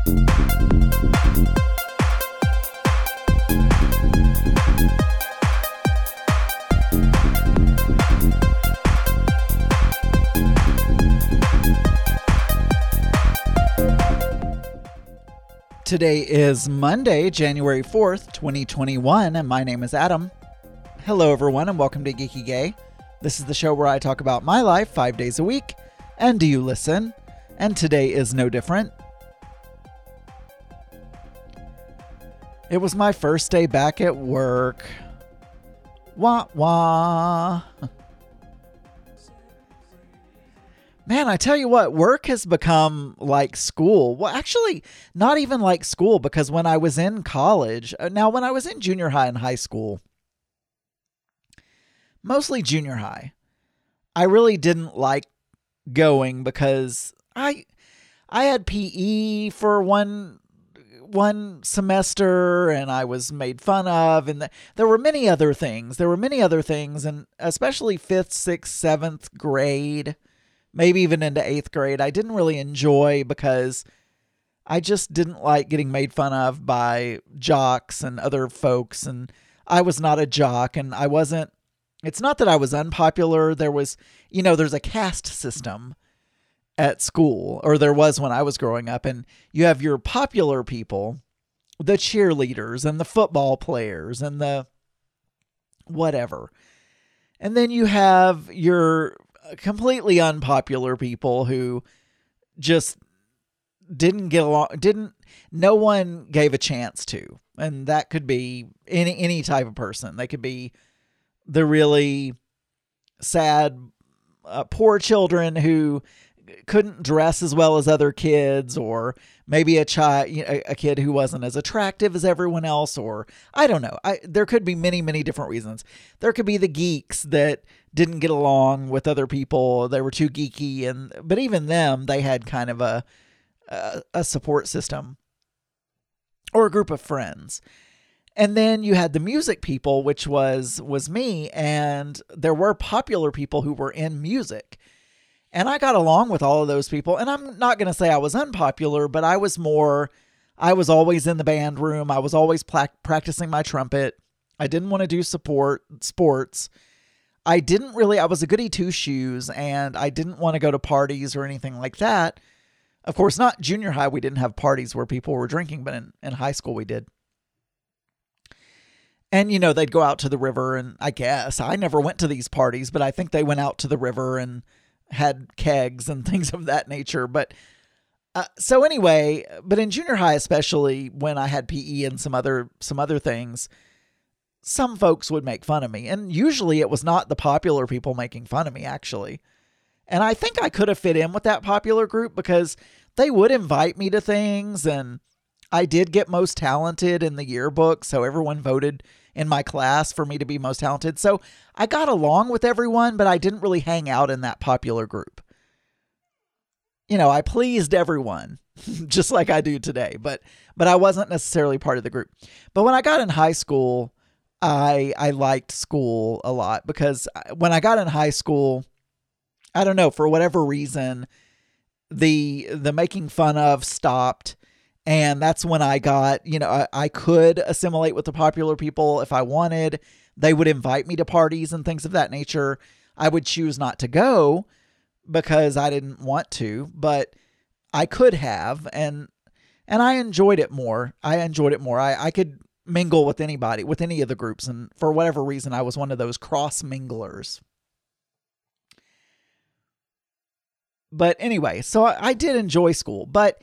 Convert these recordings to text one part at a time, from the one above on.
Today is Monday, January 4th, 2021, and my name is Adam. Hello, everyone, and welcome to Geeky Gay. This is the show where I talk about my life 5 days a week, and do you listen? And today is no different. It was my first day back at work. Wah, wah. Man, I tell you what, work has become like school. Well, actually, not even like school, because when I was in college, when I was in junior high and high school, mostly junior high, I really didn't like going because I had PE for one semester and I was made fun of, and there were many other things. And especially 5th, 6th, 7th grade, maybe even into 8th grade, I didn't really enjoy because I just didn't like getting made fun of by jocks and other folks. And I was not a jock, and it's not that I was unpopular. There was, there's a caste system at school, or there was when I was growing up, and you have your popular people, the cheerleaders and the football players and the whatever. And then you have your completely unpopular people who just didn't get along, no one gave a chance to. And that could be any type of person. They could be the really sad, poor children who couldn't dress as well as other kids, or maybe a kid who wasn't as attractive as everyone else, or I don't know. There could be many, many different reasons. There could be the geeks that didn't get along with other people. They were too geeky, but even them, they had kind of a support system or a group of friends. And then you had the music people, which was me, and there were popular people who were in music. And I got along with all of those people. And I'm not going to say I was unpopular, but I was always in the band room. I was always practicing my trumpet. I didn't want to do sports. I was a goody two-shoes, and I didn't want to go to parties or anything like that. Of course, not junior high. We didn't have parties where people were drinking, but in high school we did. And, they'd go out to the river, and I guess I never went to these parties, but I think they went out to the river and had kegs and things of that nature. But so anyway, but in junior high, especially when I had PE and some other things, some folks would make fun of me. And usually it was not the popular people making fun of me, actually. And I think I could have fit in with that popular group because they would invite me to things, and I did get most talented in the yearbook. So everyone voted in my class for me to be most talented. So I got along with everyone, but I didn't really hang out in that popular group. I pleased everyone just like I do today, but I wasn't necessarily part of the group. But when I got in high school, I liked school a lot, because when I got in high school, I don't know, for whatever reason, the making fun of stopped. And that's when I got, I could assimilate with the popular people if I wanted. They would invite me to parties and things of that nature. I would choose not to go because I didn't want to, but I could have, and I enjoyed it more. I could mingle with anybody, with any of the groups, and for whatever reason, I was one of those cross minglers. But anyway, so I did enjoy school, but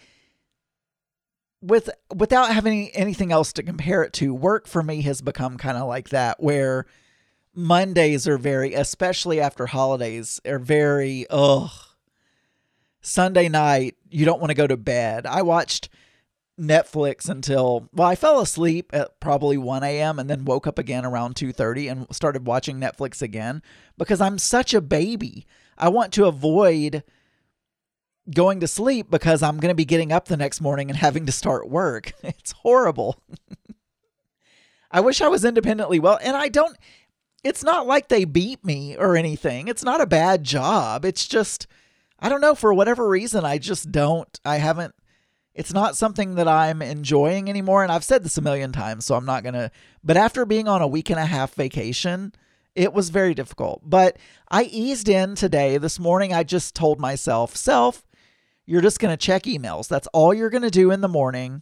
without having anything else to compare it to, work for me has become kind of like that, where Mondays are especially after holidays, are very, Sunday night, you don't want to go to bed. I watched Netflix I fell asleep at probably 1 a.m. and then woke up again around 2:30 and started watching Netflix again because I'm such a baby. I want to avoid going to sleep because I'm going to be getting up the next morning and having to start work. It's horrible. I wish I was independently well, and it's not like they beat me or anything. It's not a bad job. It's just, I don't know, for whatever reason, I haven't, It's not something that I'm enjoying anymore. And I've said this a million times, so I'm not going to. But after being on a week and a half vacation, it was very difficult. But I eased in today. This morning, I just told myself, you're just going to check emails. That's all you're going to do in the morning.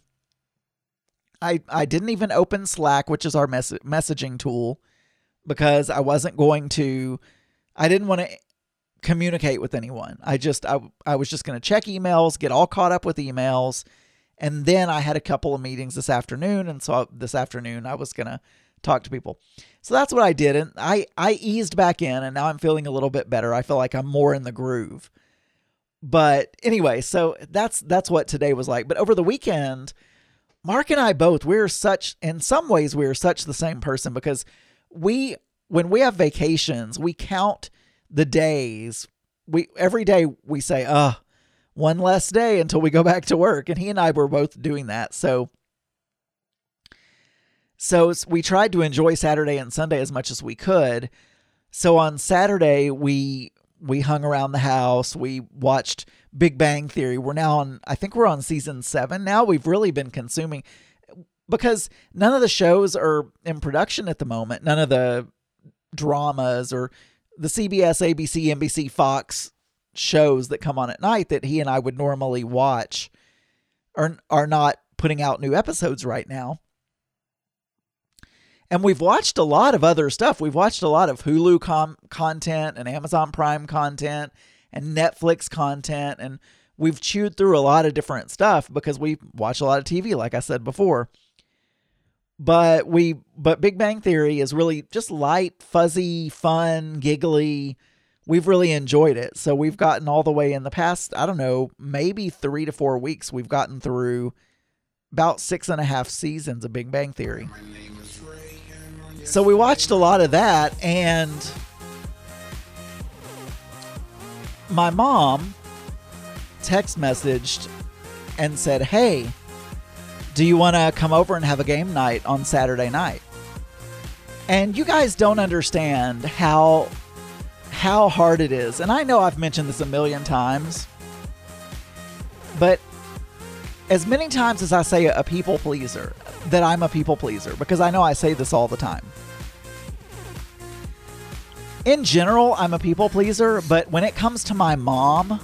I didn't even open Slack, which is our messaging tool, because I didn't want to communicate with anyone. I was just going to check emails, get all caught up with emails. And then I had a couple of meetings this afternoon. And so this afternoon I was going to talk to people. So that's what I did. And I eased back in, and now I'm feeling a little bit better. I feel like I'm more in the groove. But anyway, so that's what today was like. But over the weekend, Mark and I both, in some ways we are such the same person, because when we have vacations, we count the days. Every day we say, one less day until we go back to work. And he and I were both doing that. So we tried to enjoy Saturday and Sunday as much as we could. So on Saturday, we hung around the house. We watched Big Bang Theory. I think we're on season 7 now. We've really been consuming, because none of the shows are in production at the moment. None of the dramas or the CBS, ABC, NBC, Fox shows that come on at night that he and I would normally watch are not putting out new episodes right now. And we've watched a lot of other stuff. We've watched a lot of Hulu content and Amazon Prime content and Netflix content. And we've chewed through a lot of different stuff because we watch a lot of TV, like I said before. But Big Bang Theory is really just light, fuzzy, fun, giggly. We've really enjoyed it. So we've gotten all the way in the past, I don't know, maybe 3 to 4 weeks. We've gotten through about 6.5 seasons of Big Bang Theory. So we watched a lot of that, and my mom text messaged and said, "Hey, do you want to come over and have a game night on Saturday night?" And you guys don't understand how hard it is. And I know I've mentioned this a million times, but as many times as I say a people pleaser, that I'm a people pleaser, because I know I say this all the time. In general, I'm a people pleaser, but when it comes to my mom,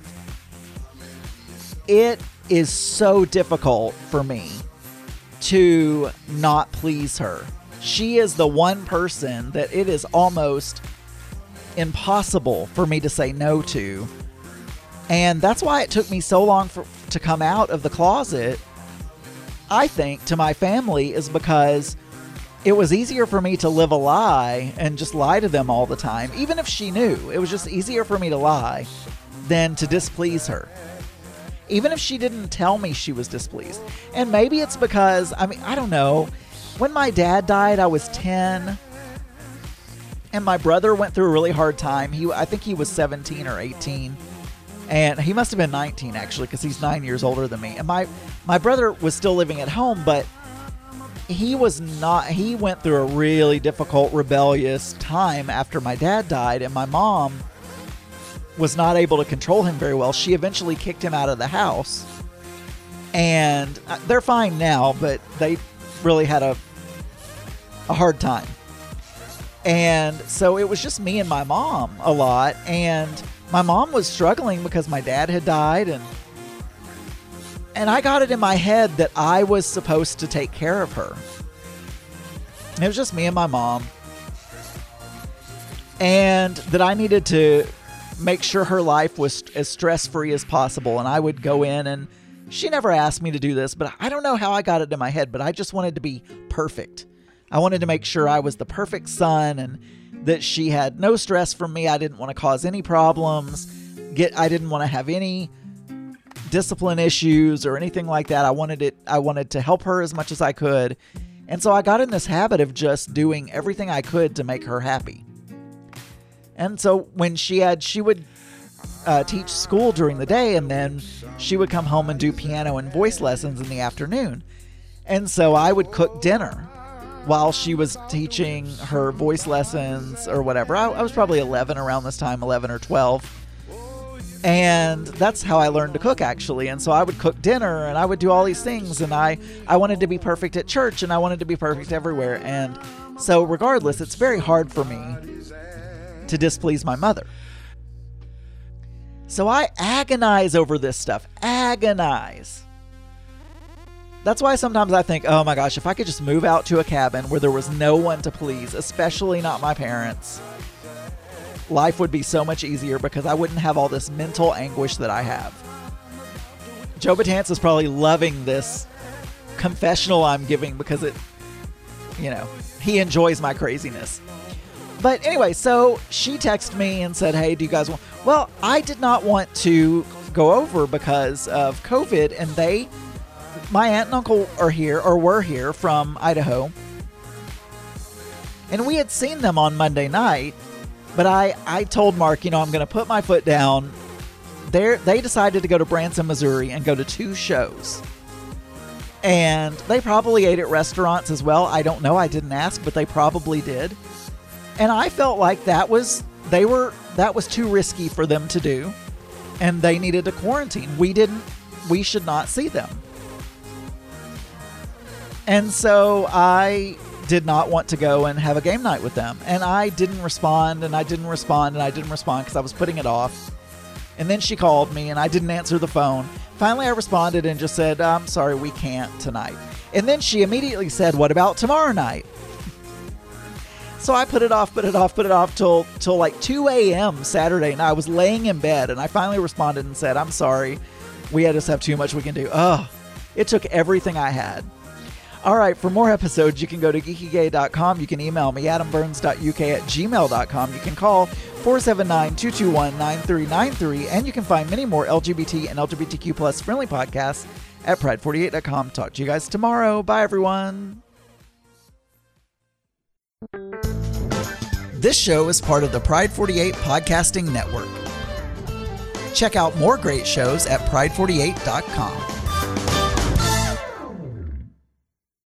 it is so difficult for me to not please her. She is the one person that it is almost impossible for me to say no to. And that's why it took me so long to come out of the closet, I think, to my family, is because it was easier for me to live a lie and just lie to them all the time. Even if she knew, it was just easier for me to lie than to displease her. Even if she didn't tell me she was displeased. And maybe it's because, I don't know. When my dad died, I was 10. And my brother went through a really hard time. I think he was 17 or 18. And he must have been 19, actually, because he's 9 years older than me. And my brother was still living at home, but he went through a really difficult, rebellious time after my dad died. And my mom was not able to control him very well. She eventually kicked him out of the house. And they're fine now, but they really had a hard time. And so it was just me and my mom a lot. And my mom was struggling because my dad had died. And I got it in my head that I was supposed to take care of her. It was just me and my mom. And that I needed to make sure her life was as stress-free as possible. And I would go in, and she never asked me to do this, but I don't know how I got it in my head, but I just wanted to be perfect. I wanted to make sure I was the perfect son and that she had no stress from me. I didn't want to cause any problems. I didn't want to have any discipline issues or anything like that. I wanted to help her as much as I could. And so I got in this habit of just doing everything I could to make her happy. And so when she would teach school during the day, and then she would come home and do piano and voice lessons in the afternoon. And so I would cook dinner while she was teaching her voice lessons or whatever. I was probably 11 around this time, 11 or 12. And that's how I learned to cook, actually. And so I would cook dinner and I would do all these things. And I wanted to be perfect at church and I wanted to be perfect everywhere. And so regardless, it's very hard for me to displease my mother. So I agonize over this stuff. Agonize. That's why sometimes I think, oh my gosh, if I could just move out to a cabin where there was no one to please, especially not my parents, life would be so much easier because I wouldn't have all this mental anguish that I have. Joe Batance is probably loving this confessional I'm giving because he enjoys my craziness. But anyway, so she texted me and said, hey, do you guys want... Well, I did not want to go over because of COVID, and my aunt and uncle were here from Idaho. And we had seen them on Monday night. But I told Mark, I'm going to put my foot down. They decided to go to Branson, Missouri and go to 2 shows. And they probably ate at restaurants as well. I don't know. I didn't ask, but they probably did. And I felt like that was too risky for them to do. And they needed to quarantine. We should not see them. And so I did not want to go and have a game night with them. And I didn't respond, and I didn't respond, and I didn't respond because I was putting it off. And then she called me, and I didn't answer the phone. Finally, I responded and just said, I'm sorry, we can't tonight. And then she immediately said, what about tomorrow night? So I put it off till like 2 a.m. Saturday, and I was laying in bed, and I finally responded and said, I'm sorry, we just have too much we can do. It took everything I had. All right, for more episodes, you can go to geekygay.com. You can email me, adamburns.uk@gmail.com. You can call 479-221-9393, and you can find many more LGBT and LGBTQ plus friendly podcasts at pride48.com. Talk to you guys tomorrow. Bye, everyone. This show is part of the Pride 48 Podcasting Network. Check out more great shows at pride48.com.